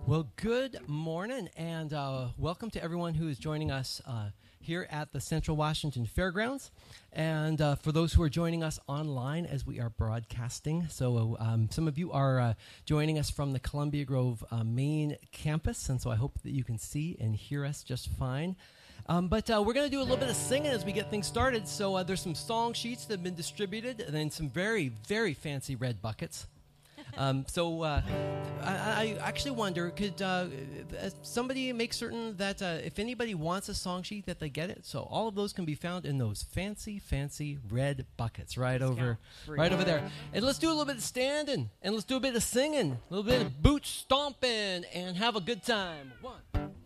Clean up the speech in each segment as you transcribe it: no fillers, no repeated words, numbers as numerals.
Well, good morning, and welcome to everyone who is joining us here at the Central Washington Fairgrounds, and for those who are joining us online as we are broadcasting. So some of you are joining us from the Columbia Grove main campus, and so I hope that you can see and hear us just fine. But we're going to do a little bit of singing as we get things started. So there's some song sheets that have been distributed, and then some very, very fancy red buckets. I actually wonder, could somebody make certain that if anybody wants a song sheet that they get it? So all of those can be found in those fancy, fancy red buckets right over there. And let's do a little bit of standing, and let's do a bit of singing, a little bit of boot stomping, and have a good time. 1, 2, 1, 2.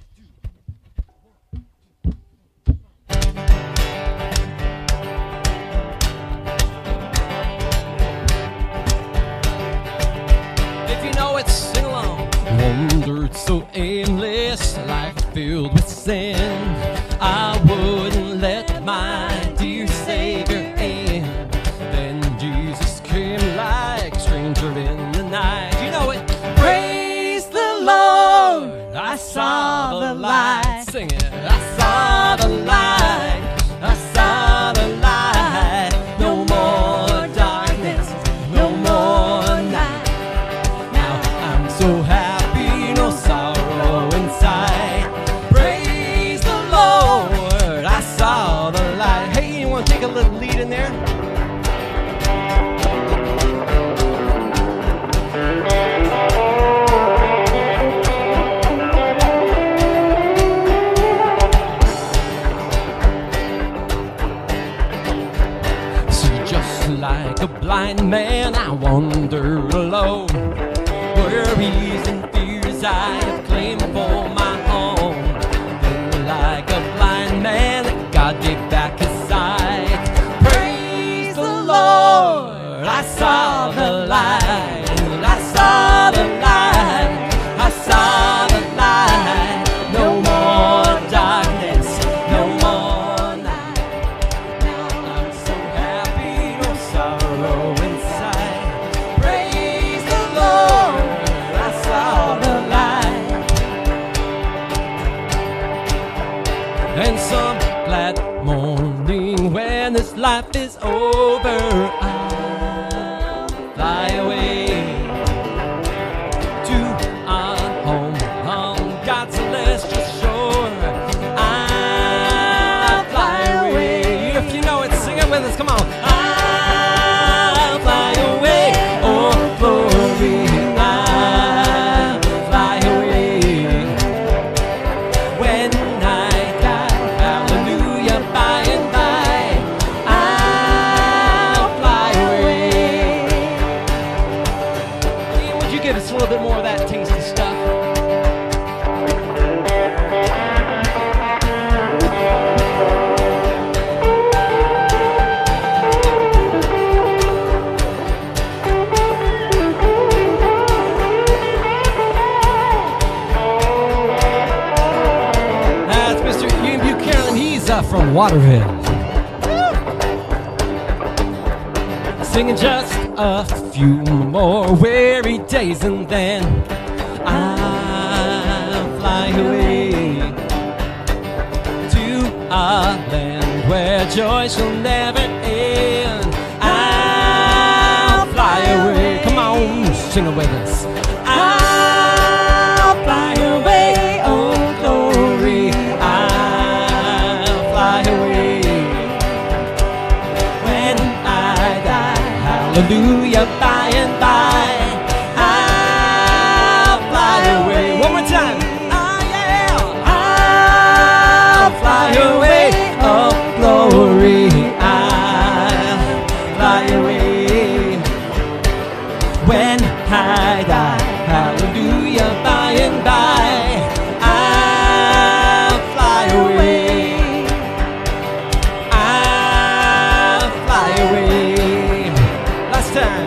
Sing along. Wandered so aimless, life filled with sin. I wouldn't let my dear Savior in. Then Jesus came like stranger in the night. You know it. Praise the Lord, I saw the light. Sing it. I saw the light. I saw the light. No more darkness, no more night. So happy, no sorrow inside. Praise the Lord, I saw the light. Hey, you want to take a little lead in there? See, just like a blind man, I wandered alone. Worries and fears I have claimed for my own. Then like a blind man, God gave back his sight. Praise the Lord, I saw the light. I saw the light. I saw the light. No more darkness, no more night. Now I'm so happy, no sorrow inside. Praise the Lord, and some glad morning when this life is over, I'll fly away to our home on God's celestial shore. I'll fly away. If you know it, sing it with us. Come on. I'll fly away. Oh, glory. A little bit more of that tasty stuff. That's Mr. Ian Buchanan. He's from Waterville. Singing just a few more weary days and then I'll fly away to a land where joy shall never end. I'll fly away. Come on, sing it with us. I'll fly away, oh glory. I'll fly away when I die. Hallelujah, by and by, I'll fly away. One more time. I'll fly away. Oh, glory. I'll fly away when I die. Hallelujah, by and by, I'll fly away. I'll fly away. Last time.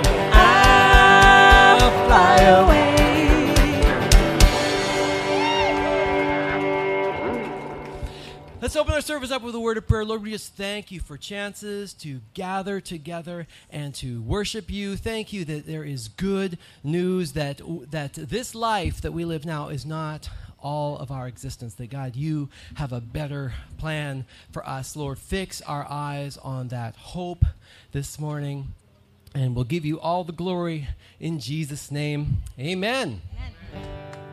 Let's open our service up with a word of prayer. Lord, we just thank you for chances to gather together and to worship you. Thank you that there is good news, that this life that we live now is not all of our existence, that God, you have a better plan for us. Lord, fix our eyes on that hope this morning, and we'll give you all the glory in Jesus' name. Amen. Amen.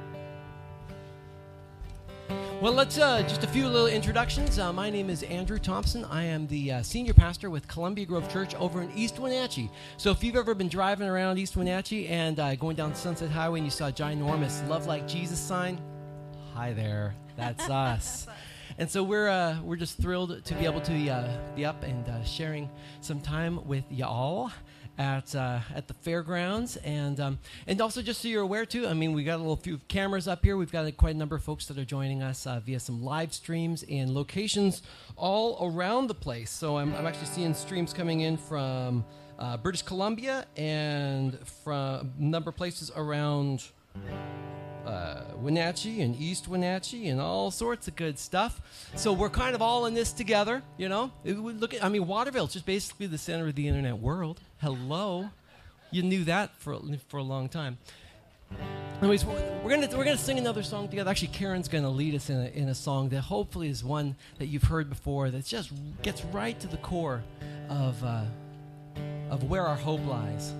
Well, let's just a few little introductions. My name is Andrew Thompson. I am the senior pastor with Columbia Grove Church over in East Wenatchee. So if you've ever been driving around East Wenatchee and going down Sunset Highway and you saw a ginormous Love Like Jesus sign, hi there, that's us. And so we're just thrilled to be able to be up and sharing some time with y'all at the fairgrounds, and also just so you're aware too, I mean, we got a few cameras up here. We've got quite a number of folks that are joining us via some live streams in locations all around the place. So I'm actually seeing streams coming in from British Columbia and from a number of places around Wenatchee and East Wenatchee and all sorts of good stuff. So we're kind of all in this together, you know. Waterville is just basically the center of the internet world. Hello, you knew that for a long time. Anyways, we're gonna sing another song together. Actually, Karen's gonna lead us in a song that hopefully is one that you've heard before. That just gets right to the core of where our hope lies.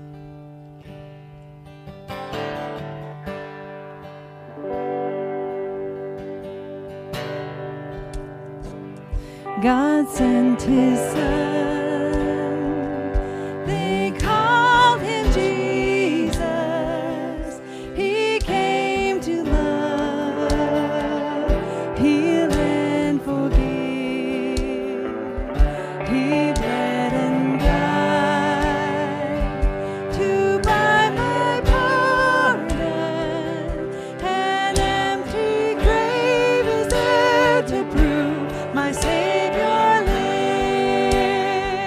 God sent his son, they called him Jesus. He came to love, heal and forgive. He bled and died to buy my pardon. An empty grave is there to prove my Savior.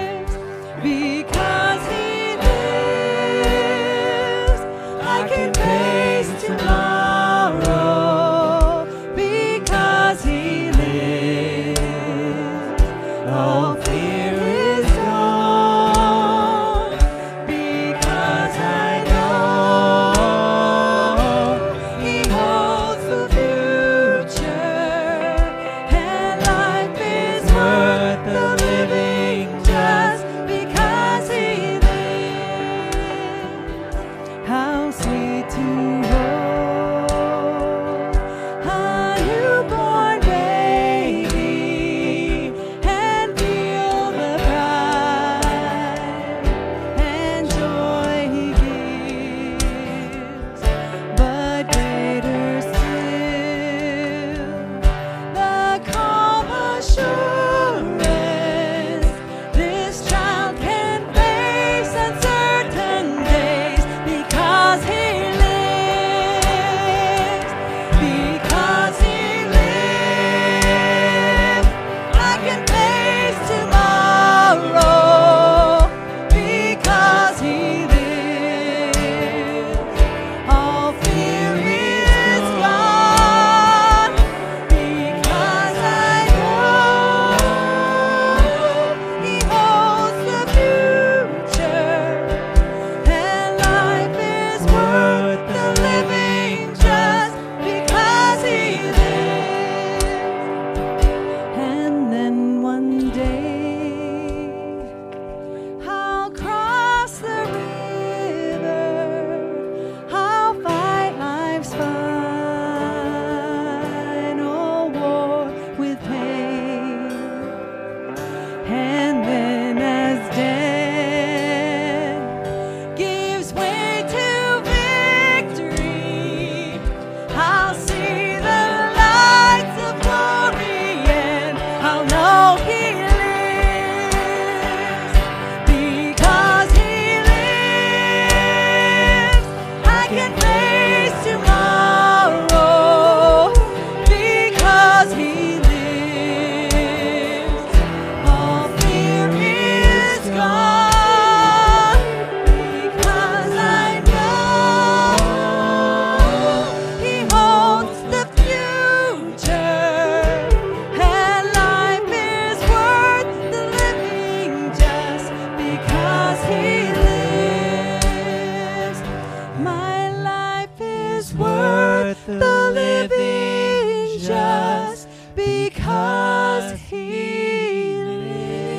'cause He lives.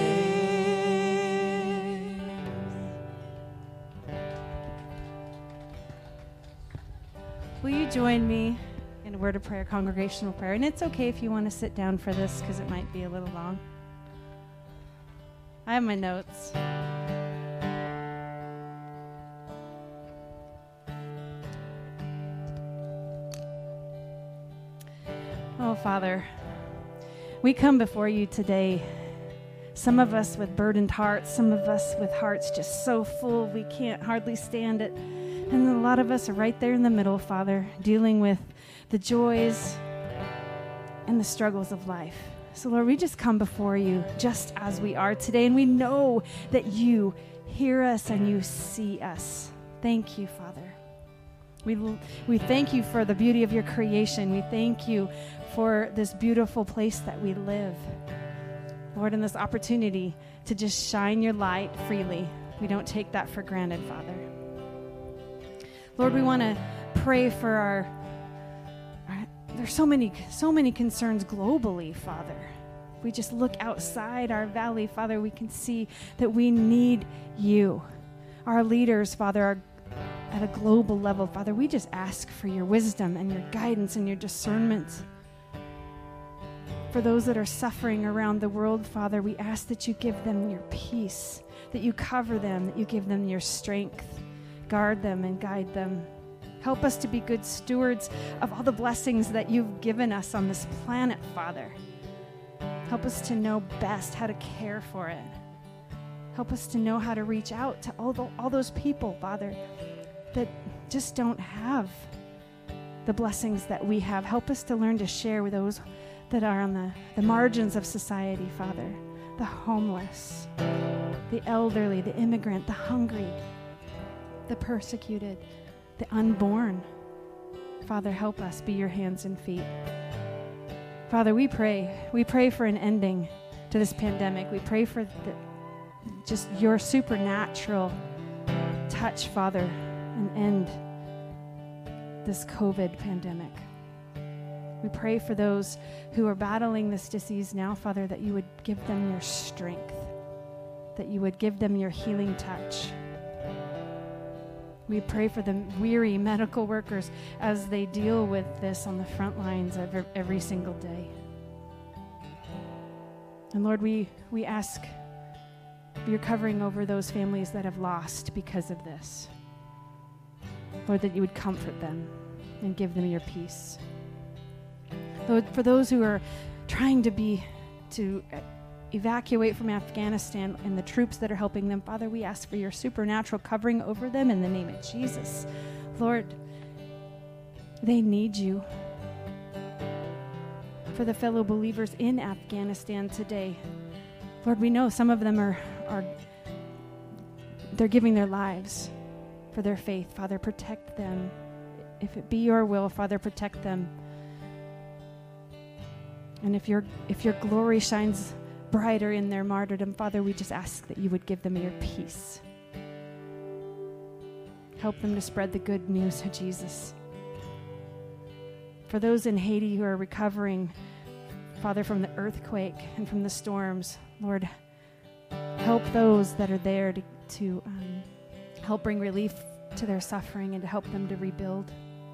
Will you join me in a word of prayer, congregational prayer? And it's okay if you want to sit down for this because it might be a little long. I have my notes. Oh, Father, we come before you today, some of us with burdened hearts, some of us with hearts just so full we can't hardly stand it. And a lot of us are right there in the middle, Father, dealing with the joys and the struggles of life. So, Lord, we just come before you just as we are today, and we know that you hear us and you see us. Thank you, Father. We thank you for the beauty of your creation. We thank you for this beautiful place that we live. Lord, and this opportunity to just shine your light freely. We don't take that for granted, Father. Lord, we want to pray for our there's so many concerns globally, Father. If we just look outside our valley, Father, we can see that we need you. Our leaders, Father, are at a global level, Father. We just ask for your wisdom and your guidance and your discernment. For those that are suffering around the world, Father, we ask that you give them your peace, that you cover them, that you give them your strength, guard them and guide them. Help us to be good stewards of all the blessings that you've given us on this planet, Father. Help us to know best how to care for it. Help us to know how to reach out to all those people, Father, that just don't have the blessings that we have. Help us to learn to share with those that are on the margins of society, Father, the homeless, the elderly, the immigrant, the hungry, the persecuted, the unborn. Father, help us be your hands and feet. Father, we pray for an ending to this pandemic. We pray for just your supernatural touch, Father, and end this COVID pandemic. We pray for those who are battling this disease now, Father, that you would give them your strength, that you would give them your healing touch. We pray for the weary medical workers as they deal with this on the front lines every single day. And Lord, we ask your covering over those families that have lost because of this. Lord, that you would comfort them and give them your peace. Lord, for those who are trying to evacuate from Afghanistan and the troops that are helping them, Father, we ask for your supernatural covering over them in the name of Jesus. Lord, they need you. For the fellow believers in Afghanistan today, Lord, we know some of them they're giving their lives for their faith. Father, protect them. If it be your will, Father, protect them. And if your glory shines brighter in their martyrdom, Father, we just ask that you would give them your peace. Help them to spread the good news of Jesus. For those in Haiti who are recovering, Father, from the earthquake and from the storms, Lord, help those that are there to help bring relief to their suffering and to help them to rebuild.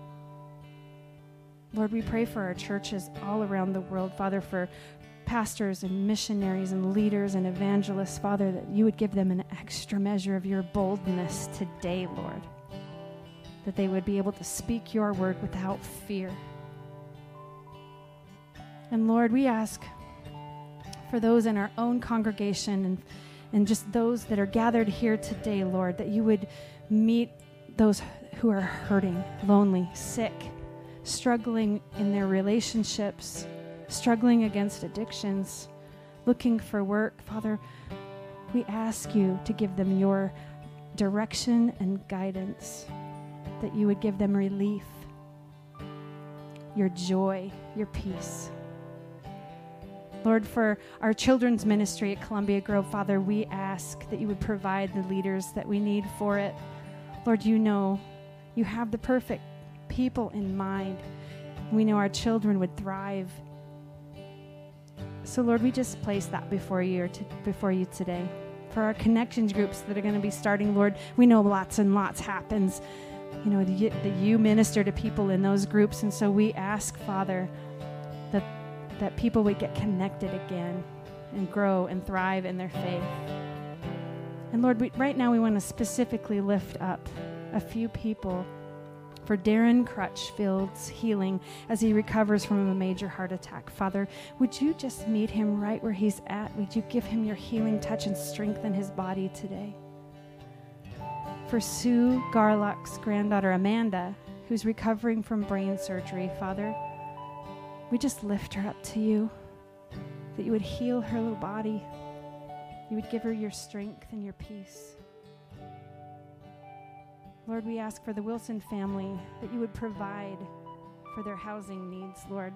Lord, we pray for our churches all around the world, Father, for pastors and missionaries and leaders and evangelists, Father, that you would give them an extra measure of your boldness today, Lord, that they would be able to speak your word without fear. And Lord, we ask for those in our own congregation and just those that are gathered here today, Lord, that you would meet those who are hurting, lonely, sick, struggling in their relationships, struggling against addictions, looking for work. Father, we ask you to give them your direction and guidance, that you would give them relief, your joy, your peace. Lord, for our children's ministry at Columbia Grove, Father, we ask that you would provide the leaders that we need for it. Lord, you know you have the perfect people in mind. We know our children would thrive So, Lord, we just place that before you today. For our connections groups that are going to be starting, Lord, we know lots and lots happens. You know, that you minister to people in those groups. And so we ask, Father, that people would get connected again and grow and thrive in their faith. And Lord, right now we want to specifically lift up a few people for Darren Crutchfield's healing as he recovers from a major heart attack. Father, would you just meet him right where he's at? Would you give him your healing touch and strengthen his body today? For Sue Garlock's granddaughter, Amanda, who's recovering from brain surgery, Father, we just lift her up to you, that you would heal her little body. You would give her your strength and your peace. Lord, we ask for the Wilson family that you would provide for their housing needs, Lord.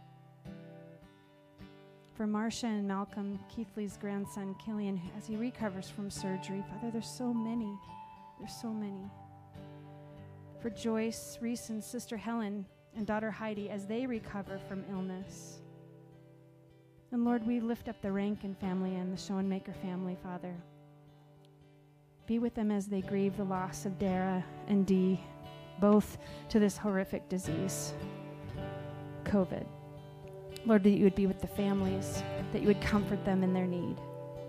For Marcia and Malcolm, Keithley's grandson, Killian, as he recovers from surgery, Father, there's so many. There's so many. For Joyce, Reese, and sister Helen and daughter Heidi as they recover from illness. And Lord, we lift up the Rankin family and the Schoenmaker family, Father. Be with them as they grieve the loss of Dara and Dee, both to this horrific disease, COVID. Lord, that you would be with the families, that you would comfort them in their need.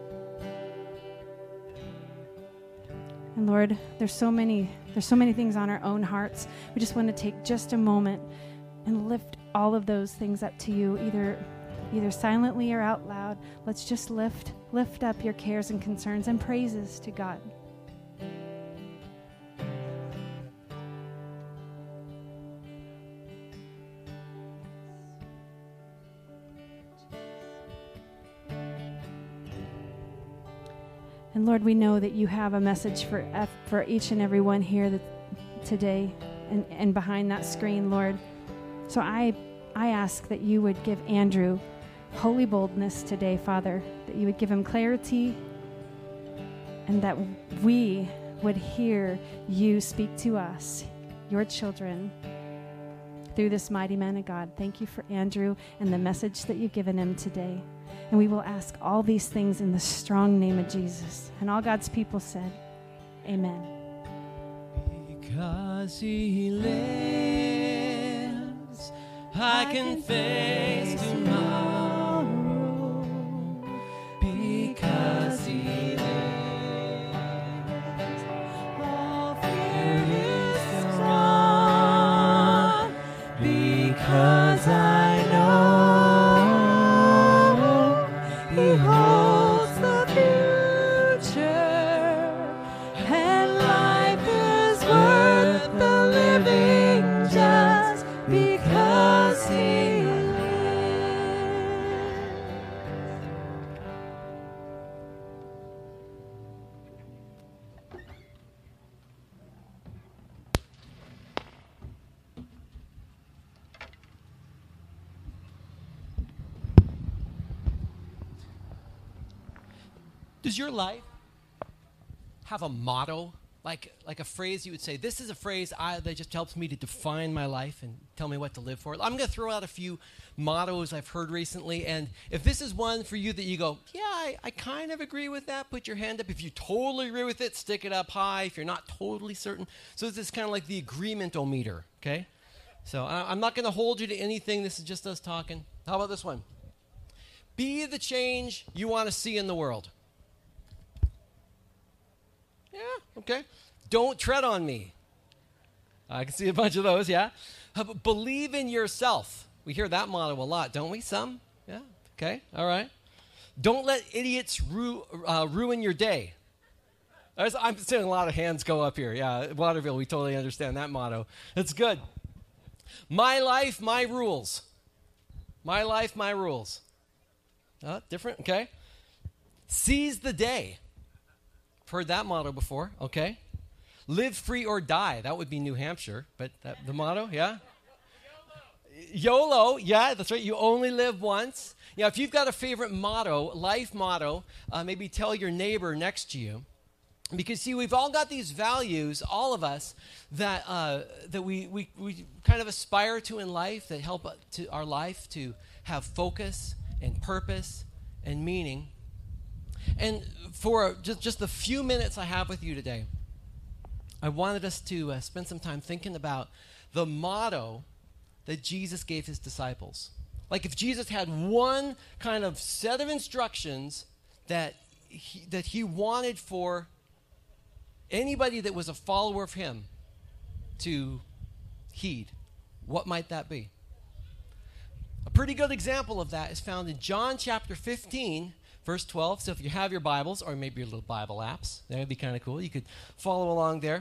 And Lord, there's so many things on our own hearts. We just want to take just a moment and lift all of those things up to you, either silently or out loud. Let's just lift up your cares and concerns and praises to God. And Lord, we know that you have a message for each and every one here today and behind that screen, Lord. So I ask that you would give Andrew holy boldness today, Father, that you would give him clarity and that we would hear you speak to us, your children, through this mighty man of God. Thank you for Andrew and the message that you've given him today. And we will ask all these things in the strong name of Jesus. And all God's people said, amen. Because he lives, I can face tomorrow. Because he lives, all fear is gone. Because I know he holds the future, and life is worth the living just because he lives. Does your life have a motto, like a phrase you would say, this is a phrase that just helps me to define my life and tell me what to live for? I'm going to throw out a few mottos I've heard recently, and if this is one for you that you go, yeah, I kind of agree with that, put your hand up. If you totally agree with it, stick it up high if you're not totally certain. So this is kind of like the agreement-o-meter, okay? So I'm not going to hold you to anything. This is just us talking. How about this one? Be the change you want to see in the world. Yeah, okay. Don't tread on me. I can see a bunch of those, yeah. Believe in yourself. We hear that motto a lot, don't we? Some? Yeah, okay, all right. Don't let idiots ruin your day. I'm seeing a lot of hands go up here. Yeah, Waterville, we totally understand that motto. That's good. My life, my rules. My life, my rules. Different, okay. Seize the day. Heard that motto before, okay. Live free or die. That would be New Hampshire, but the motto, yeah? YOLO, yeah, that's right. You only live once. Yeah, if you've got a favorite motto, life motto, maybe tell your neighbor next to you. Because, see, we've all got these values, all of us, that we kind of aspire to in life, that help our life to have focus and purpose and meaning. And for just the few minutes I have with you today, I wanted us to spend some time thinking about the motto that Jesus gave his disciples. Like if Jesus had one kind of set of instructions that he wanted for anybody that was a follower of him to heed, what might that be? A pretty good example of that is found in John chapter 15, verse 12. So if you have your Bibles, or maybe your little Bible apps, that would be kind of cool. You could follow along there.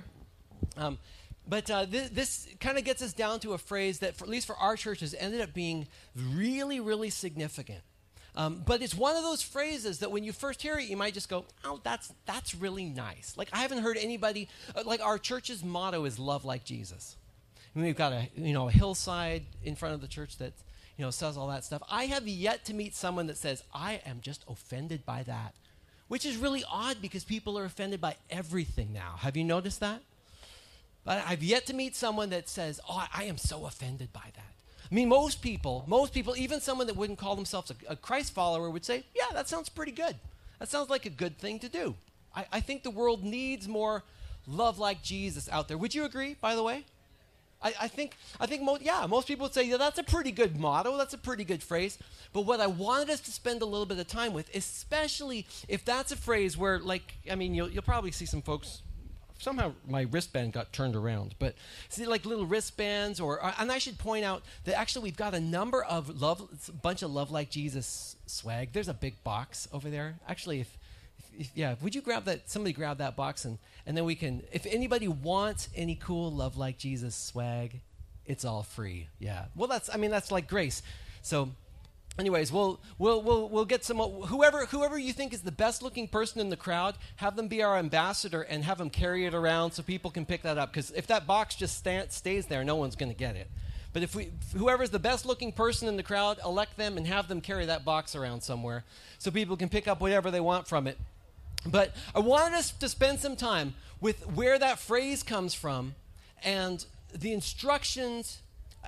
But this kind of gets us down to a phrase that, at least for our church, has ended up being really, really significant. But it's one of those phrases that when you first hear it, you might just go, oh, that's really nice. Like I haven't heard anybody, like our church's motto is love like Jesus. And we've got a hillside in front of the church that says all that stuff. I have yet to meet someone that says, I am just offended by that, which is really odd because people are offended by everything now. Have you noticed that? But I've yet to meet someone that says, oh, I am so offended by that. I mean, most people, even someone that wouldn't call themselves a Christ follower would say, yeah, that sounds pretty good. That sounds like a good thing to do. I think the world needs more love like Jesus out there. Would you agree, by the way? I think most people would say, yeah, that's a pretty good motto. That's a pretty good phrase. But what I wanted us to spend a little bit of time with, especially if that's a phrase where, you'll probably see some folks. Somehow my wristband got turned around, but see, like little wristbands, and I should point out that actually we've got a number of bunch of Love Like Jesus swag. There's a big box over there. Actually, if would you grab that? Somebody grab that box, and then we can. If anybody wants any cool Love Like Jesus swag, it's all free. Yeah. Well, that's like grace. So. Anyways, we'll get some whoever you think is the best looking person in the crowd, have them be our ambassador and have them carry it around so people can pick that up. Because if that box just stays there, no one's going to get it. But if whoever's the best looking person in the crowd, elect them and have them carry that box around somewhere so people can pick up whatever they want from it. But I wanted us to spend some time with where that phrase comes from and the instructions.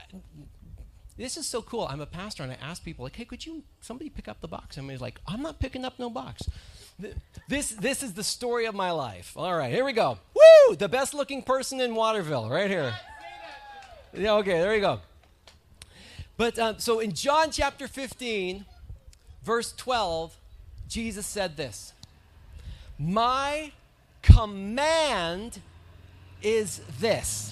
This is so cool. I'm a pastor, and I ask people, like, hey, could somebody pick up the box? And somebody's like, I'm not picking up no box. This is the story of my life. All right, here we go. Woo! The best-looking person in Waterville, right here. Yeah, okay, there you go. But so in John chapter 15, verse 12, Jesus said this, my command is this,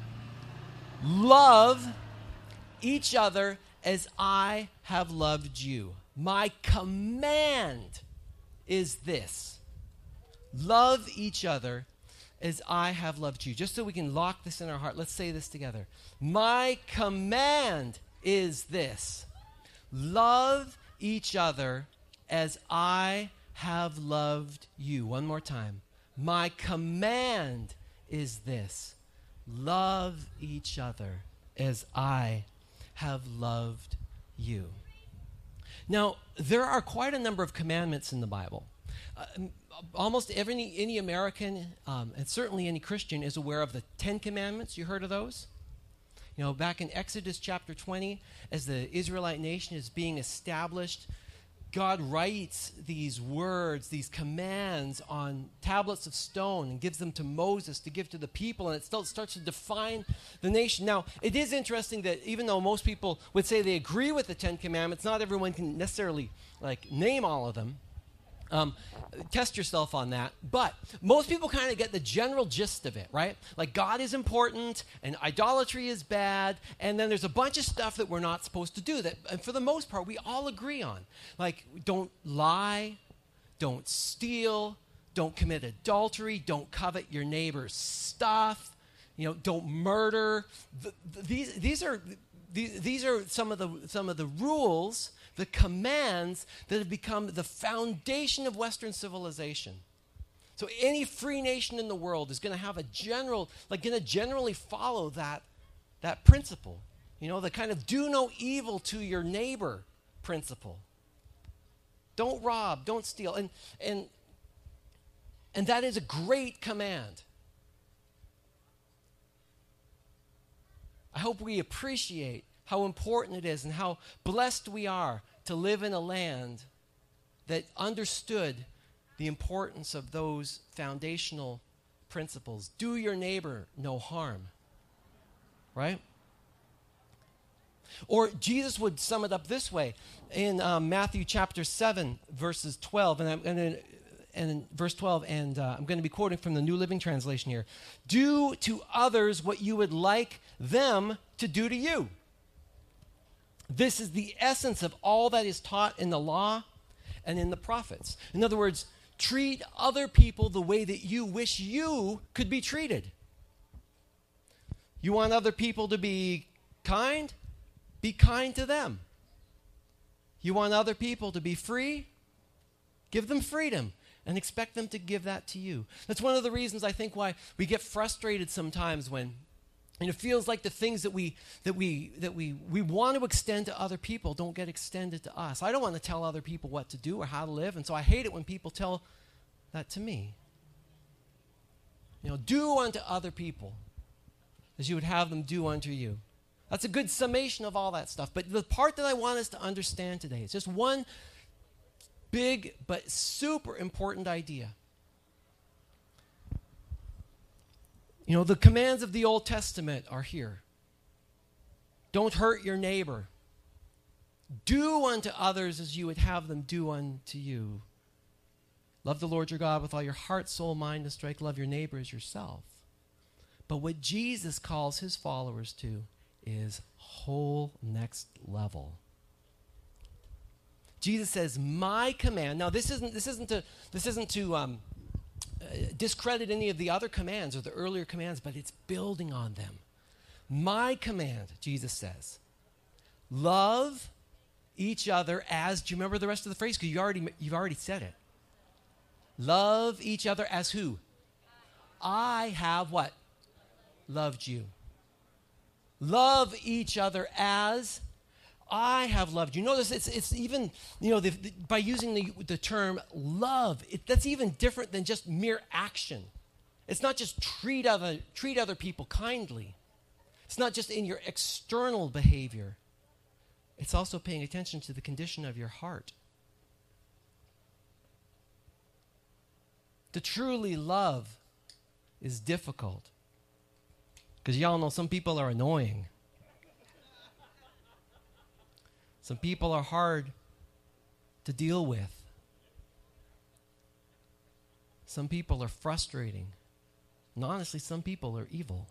love each other as I have loved you. My command is this. Love each other as I have loved you. Just so we can lock this in our heart, let's say this together. My command is this. Love each other as I have loved you. One more time. My command is this. Love each other as I have loved you. Now, there are quite a number of commandments in the Bible. Almost any American, and certainly any Christian, is aware of the 10 Commandments. You heard of those? Back in Exodus chapter 20, as the Israelite nation is being established, God writes these words, these commands on tablets of stone and gives them to Moses to give to the people, and it still starts to define the nation. Now, it is interesting that even though most people would say they agree with the 10 Commandments, not everyone can necessarily name all of them. Test yourself on that. But most people kind of get the general gist of it, right? Like God is important and idolatry is bad, and then there's a bunch of stuff that we're not supposed to do that, and for the most part, we all agree on. Like, don't lie, don't steal, don't commit adultery, don't covet your neighbor's stuff, don't murder. These are some of the rules, the commands that have become the foundation of Western civilization. So any free nation in the world is going to have generally follow that principle. The kind of do no evil to your neighbor principle. Don't rob, don't steal. And that is a great command. I hope we appreciate how important it is and how blessed we are to live in a land that understood the importance of those foundational principles. Do your neighbor no harm. Right? Or Jesus would sum it up this way in Matthew chapter 7, verses 12, and verse 12, and I'm going to be quoting from the New Living Translation here. Do to others what you would like them to do to you. This is the essence of all that is taught in the law and in the prophets. In other words, treat other people the way that you wish you could be treated. You want other people to be kind? Be kind to them. You want other people to be free? Give them freedom and expect them to give that to you. That's one of the reasons I think why we get frustrated sometimes when it feels like the things that we want to extend to other people don't get extended to us. I don't want to tell other people what to do or how to live, and so I hate it when people tell that to me. Do unto other people as you would have them do unto you. That's a good summation of all that stuff. But the part that I want us to understand today is just one big but super important idea. The commands of the Old Testament are here. Don't hurt your neighbor. Do unto others as you would have them do unto you. Love the Lord your God with all your heart, soul, mind, and strength. Love your neighbor as yourself. But what Jesus calls his followers to is whole next level. Jesus says, "My command." Now, this isn't to discredit any of the other commands or the earlier commands, but it's building on them. My command, Jesus says, love each other as. Do you remember the rest of the phrase? Because you've already said it. Love each other as who? I have what? Loved you. Love each other as I have loved you. Notice it's even, by using the term love, that's even different than just mere action. It's not just treat other people kindly. It's not just in your external behavior. It's also paying attention to the condition of your heart. To truly love is difficult. Because y'all know some people are annoying. Some people are hard to deal with. Some people are frustrating. And honestly, some people are evil.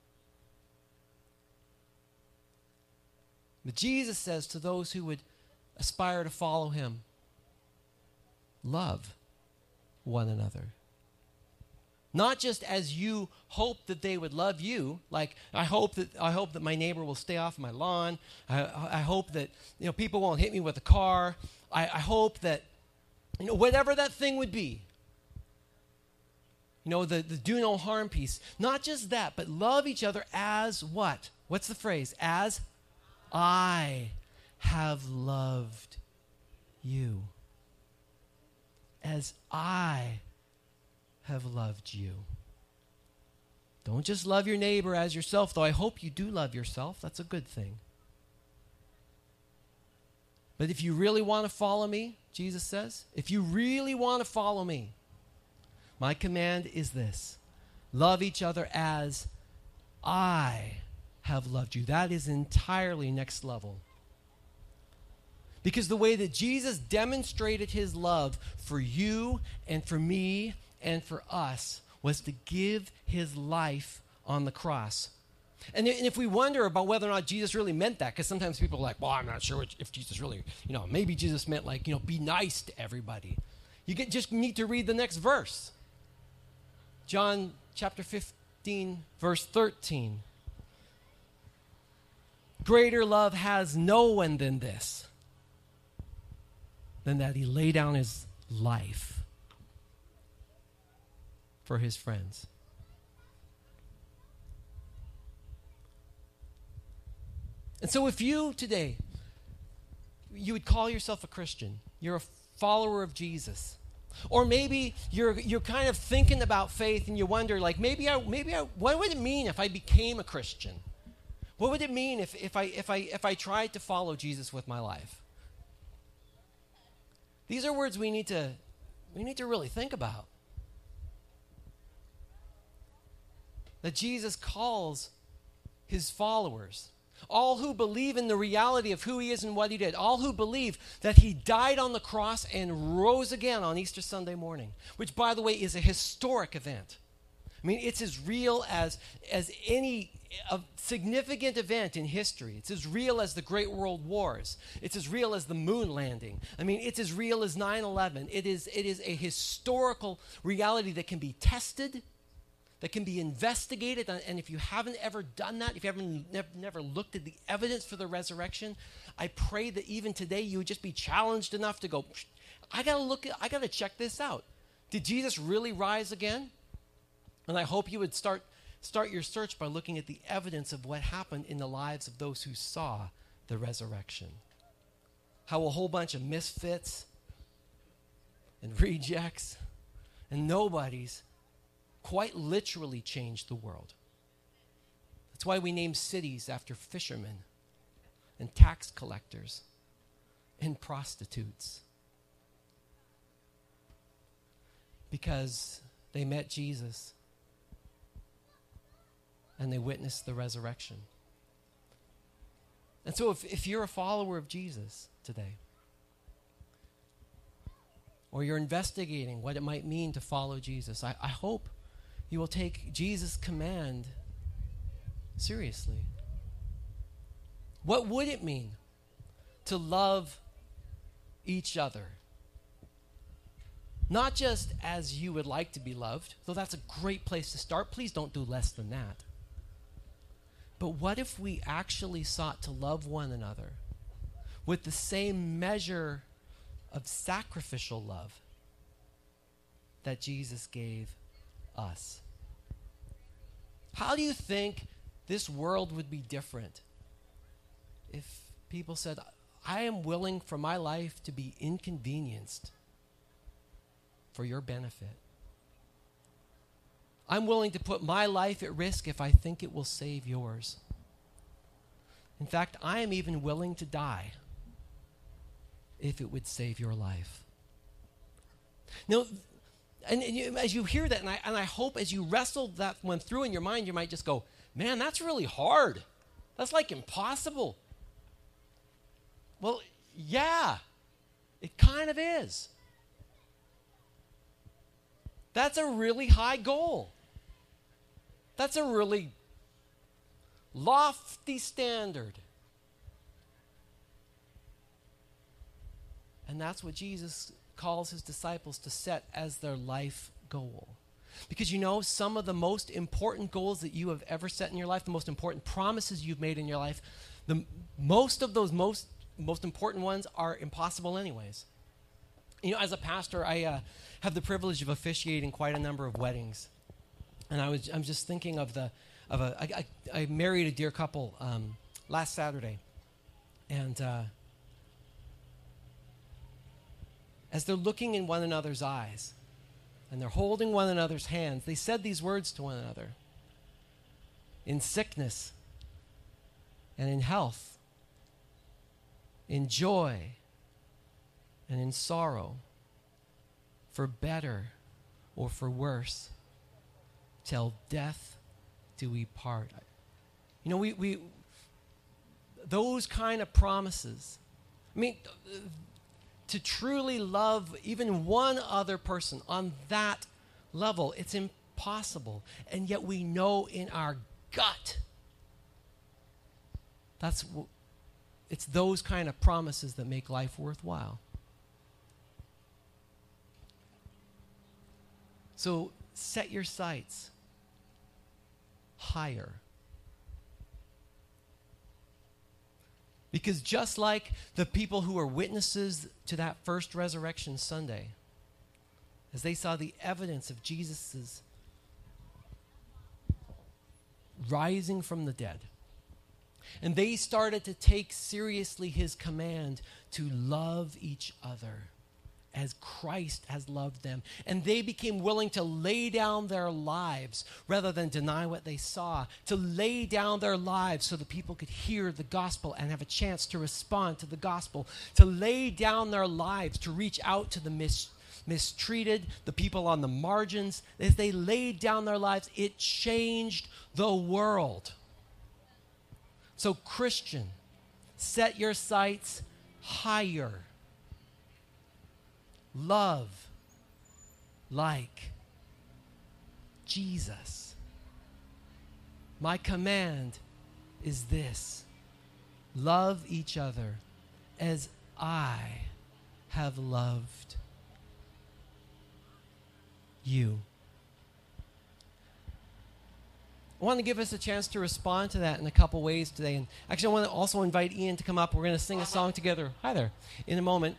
But Jesus says to those who would aspire to follow him, love one another. Not just as you hope that they would love you, like I hope that my neighbor will stay off my lawn. I hope that people won't hit me with a car. I hope that whatever that thing would be. The do no harm piece. Not just that, but love each other as what? What's the phrase? As I have loved you. As I have loved you. Don't just love your neighbor as yourself, though I hope you do love yourself. That's a good thing. But if you really want to follow me, Jesus says, if you really want to follow me, my command is this: love each other as I have loved you. That is entirely next level. Because the way that Jesus demonstrated his love for you and for me and for us was to give his life on the cross. And if we wonder about whether or not Jesus really meant that, because sometimes people are like, well, I'm not sure if Jesus really, maybe Jesus meant be nice to everybody. You just need to read the next verse. John chapter 15, verse 13. Greater love has no one than this, than that he lay down his life for his friends. And so if you today, you would call yourself a Christian, you're a follower of Jesus, or maybe you're kind of thinking about faith and you wonder, what would it mean if I became a Christian? What would it mean if I tried to follow Jesus with my life? These are words we need to really think about. That Jesus calls his followers, all who believe in the reality of who he is and what he did, all who believe that he died on the cross and rose again on Easter Sunday morning, which, by the way, is a historic event. I mean, it's as real as any significant event in history. It's as real as the Great World Wars. It's as real as the moon landing. I mean, it's as real as 9/11. It is a historical reality that can be tested, that can be investigated. And if you haven't ever done that, if you haven't never looked at the evidence for the resurrection, I pray that even today you would just be challenged enough to go, I got to check this out. Did Jesus really rise again? And I hope you would start your search by looking at the evidence of what happened in the lives of those who saw the resurrection. How a whole bunch of misfits and rejects and nobodies quite literally changed the world. That's why we name cities after fishermen and tax collectors and prostitutes. Because they met Jesus and they witnessed the resurrection. And so if you're a follower of Jesus today, or you're investigating what it might mean to follow Jesus, I hope you will take Jesus' command seriously. What would it mean to love each other? Not just as you would like to be loved, though that's a great place to start. Please don't do less than that. But what if we actually sought to love one another with the same measure of sacrificial love that Jesus gave us? How do you think this world would be different if people said, I am willing for my life to be inconvenienced for your benefit? I'm willing to put my life at risk if I think it will save yours. In fact, I am even willing to die if it would save your life. Now, as you hear that, and I hope as you wrestle that one through in your mind, you might just go, man, that's really hard. That's like impossible. Well, yeah, it kind of is. That's a really high goal. That's a really lofty standard. And that's what Jesus calls his disciples to set as their life goal. Because you know, some of the most important goals that you have ever set in your life, the most important promises you've made in your life, most of those most important ones are impossible anyways. You know, as a pastor, I have the privilege of officiating quite a number of weddings. And I'm just thinking I married a dear couple last Saturday. And as they're looking in one another's eyes and they're holding one another's hands, they said these words to one another: in sickness and in health, in joy and in sorrow, for better or for worse, till death do we part. You know, we those kind of promises. I mean, to truly love even one other person on that level, it's impossible. And yet we know in our gut it's those kind of promises that make life worthwhile. So set your sights higher. Because just like the people who were witnesses to that first resurrection Sunday, as they saw the evidence of Jesus' rising from the dead, and they started to take seriously his command to love each other as Christ has loved them. And they became willing to lay down their lives rather than deny what they saw, to lay down their lives so that people could hear the gospel and have a chance to respond to the gospel, to lay down their lives to reach out to the mistreated, the people on the margins. As they laid down their lives, it changed the world. So, Christian, set your sights higher. Love like Jesus. My command is this: love each other as I have loved you. I want to give us a chance to respond to that in a couple ways today. And actually, I want to also invite Ian to come up. We're going to sing a song together. Hi there. In a moment.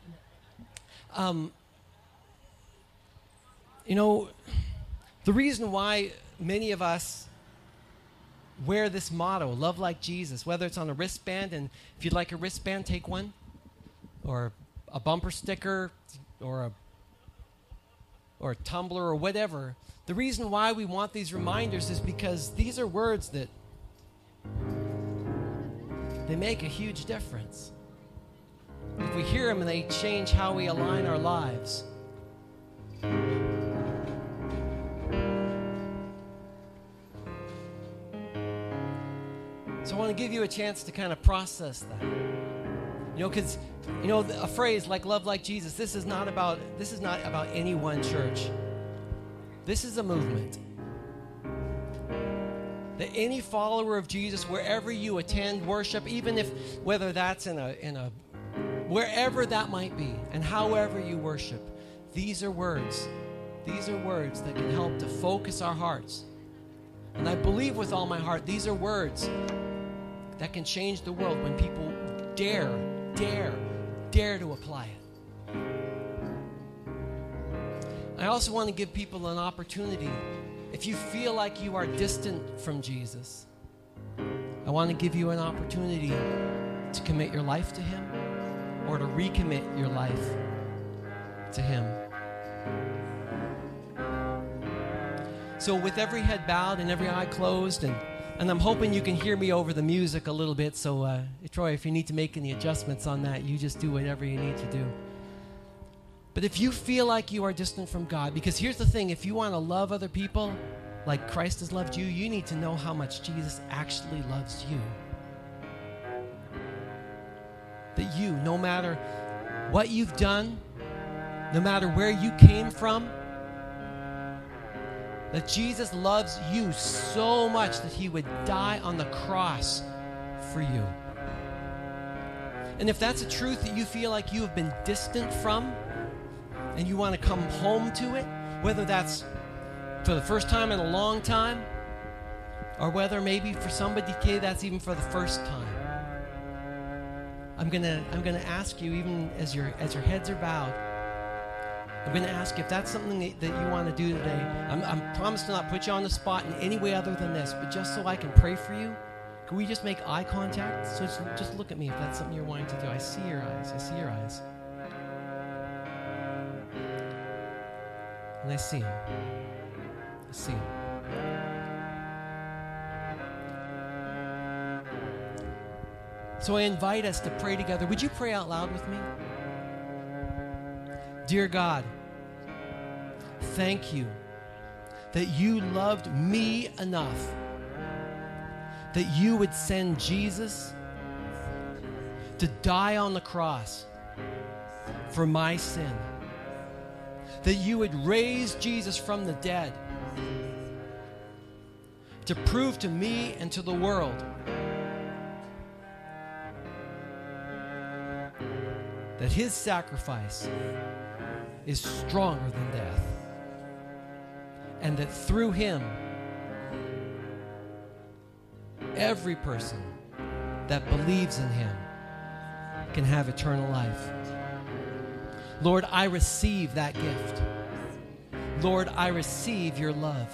You know, the reason why many of us wear this motto, love like Jesus, whether it's on a wristband, and if you'd like a wristband, take one, or a bumper sticker, or a tumbler, or whatever. The reason why we want these reminders is because these are words that they make a huge difference. If we hear them and they change how we align our lives. So I want to give you a chance to kind of process that. You know, because, you know, a phrase like love like Jesus, this is not about any one church. This is a movement. That any follower of Jesus, wherever you attend worship, even if, whether that's in a wherever that might be, and however you worship, these are words that can help to focus our hearts. And I believe with all my heart, these are words that can change the world when people dare to apply it. I also want to give people an opportunity. If you feel like you are distant from Jesus, I want to give you an opportunity to commit your life to Him or to recommit your life to Him. So with every head bowed and every eye closed, and I'm hoping you can hear me over the music a little bit, so Troy, if you need to make any adjustments on that, you just do whatever you need to do. But if you feel like you are distant from God, because here's the thing, if you want to love other people like Christ has loved you, you need to know how much Jesus actually loves you. That you, no matter what you've done, no matter where you came from, that Jesus loves you so much that He would die on the cross for you. And if that's a truth that you feel like you have been distant from, and you want to come home to it, whether that's for the first time in a long time, or whether maybe for somebody today that's even for the first time, I'm gonna ask you, even as your heads are bowed, I'm going to ask you if that's something that you want to do today. I'm promised to not put you on the spot in any way other than this, but just so I can pray for you, can we just make eye contact? So just look at me if that's something you're wanting to do. I see your eyes. I see your eyes. And I see them. I see them. So I invite us to pray together. Would you pray out loud with me? Dear God, thank you that you loved me enough that you would send Jesus to die on the cross for my sin, that you would raise Jesus from the dead to prove to me and to the world that His sacrifice is stronger than death, and that through Him, every person that believes in Him can have eternal life. Lord, I receive that gift. Lord, I receive your love.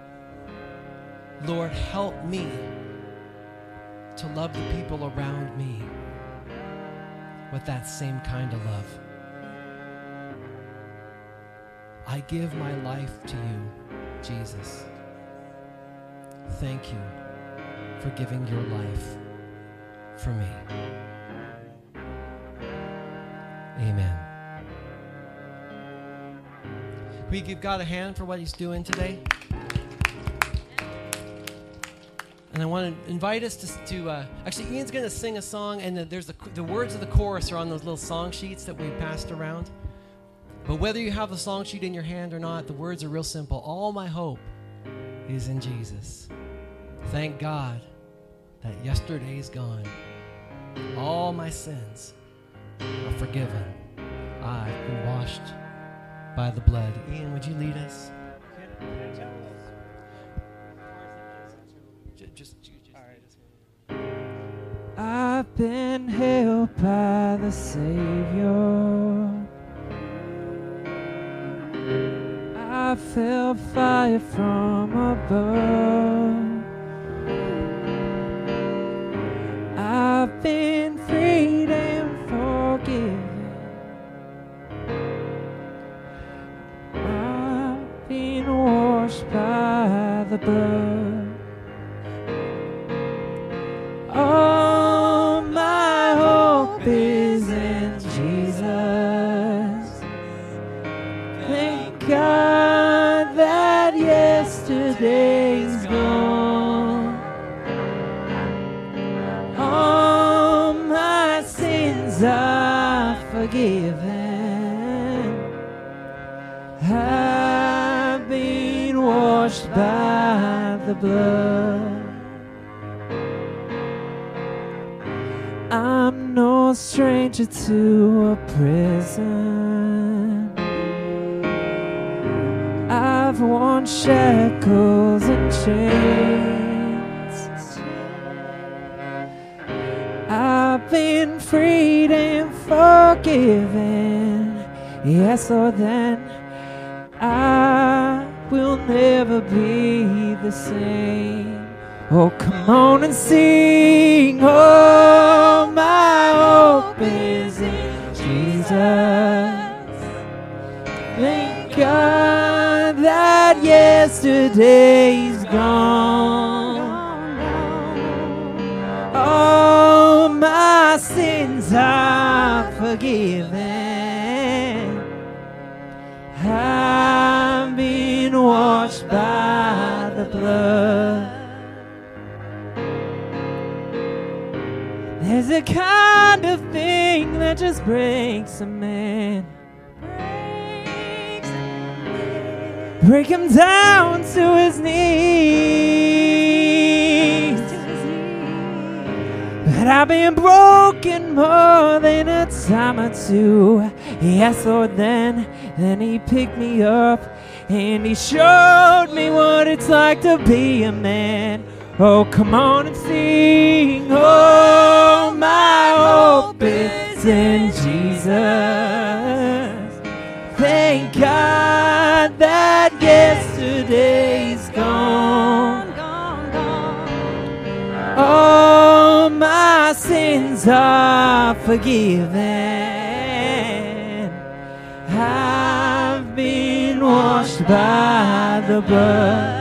Lord, help me to love the people around me with that same kind of love. I give my life to you, Jesus. Thank you for giving your life for me. Amen. Will you give God a hand for what he's doing today? And I want to invite us to actually, Ian's going to sing a song, and there's the words of the chorus are on those little song sheets that we passed around. But whether you have the song sheet in your hand or not, the words are real simple. All my hope is in Jesus. Thank God that yesterday is gone. All my sins are forgiven. I've been washed by the blood. Ian, would you lead us? I've been held by the Savior. I felt fire from above. I've been freed and forgiven. I've been washed by the blood. All my hope is in Jesus. Thank God that yesterday's gone. All my sins are forgiven. I've been washed by the blood. I'm no stranger to a prison. I've worn shackles and chains. I've been freed and forgiven. Yes, Lord, then I will never be the same. Oh, come on and sing. Oh, my hope is in Jesus. Thank God that yesterday's gone. All my sins are forgiven. I've been washed by the blood. There's a kind of thing that just breaks a man. Break him down to his knees. But I've been broken more than a time or two. Yes, Lord, then he picked me up and he showed me what it's like to be a man. Oh, come on and sing. Oh, my hope is in Jesus. Thank God that yesterday's gone. All my sins are forgiven. I've been washed by the blood.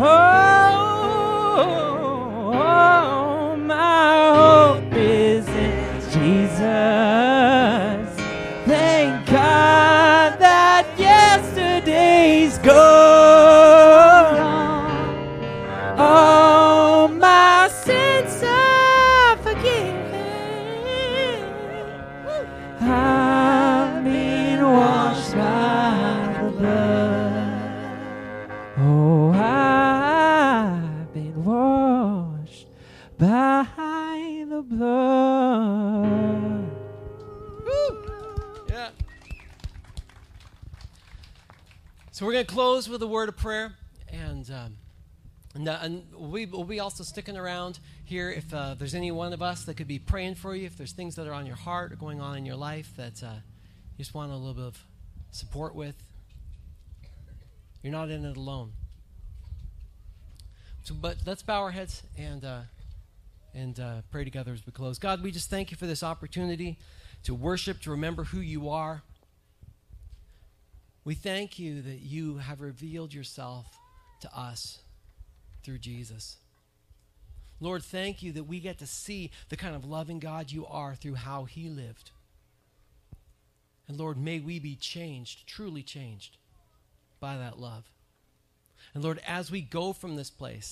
Oh, my hope is in Jesus. Thank God that yesterday's gone. All my sins are forgiven. I've been washed by the blood. Oh, I've been washed by the blood. Yeah. So we're going to close with a word of prayer, and we'll be also sticking around here if there's any one of us that could be praying for you, if there's things that are on your heart or going on in your life that you just want a little bit of support with. You're not in it alone. So, but let's bow our heads and pray together as we close. God, we just thank you for this opportunity to worship, to remember who you are. We thank you that you have revealed yourself to us through Jesus. Lord, thank you that we get to see the kind of loving God you are through how he lived. And Lord, may we be changed, truly changed by that love. And Lord, as we go from this place,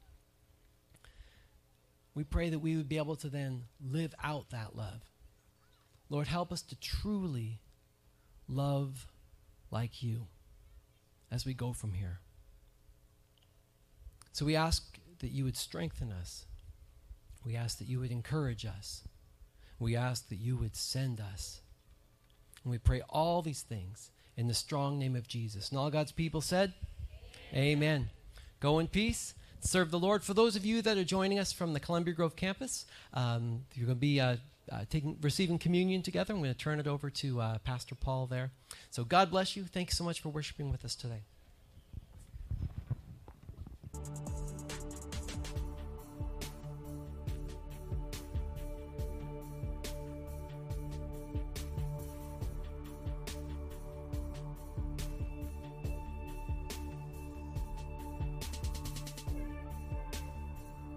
we pray that we would be able to then live out that love. Lord, help us to truly love like you as we go from here. So we ask that you would strengthen us. We ask that you would encourage us. We ask that you would send us. And we pray all these things in the strong name of Jesus. And all God's people said, Amen. Go in peace. Serve the Lord. For those of you that are joining us from the Columbia Grove campus, you're going to be receiving communion together. I'm going to turn it over to Pastor Paul there. So God bless you. Thanks so much for worshiping with us today.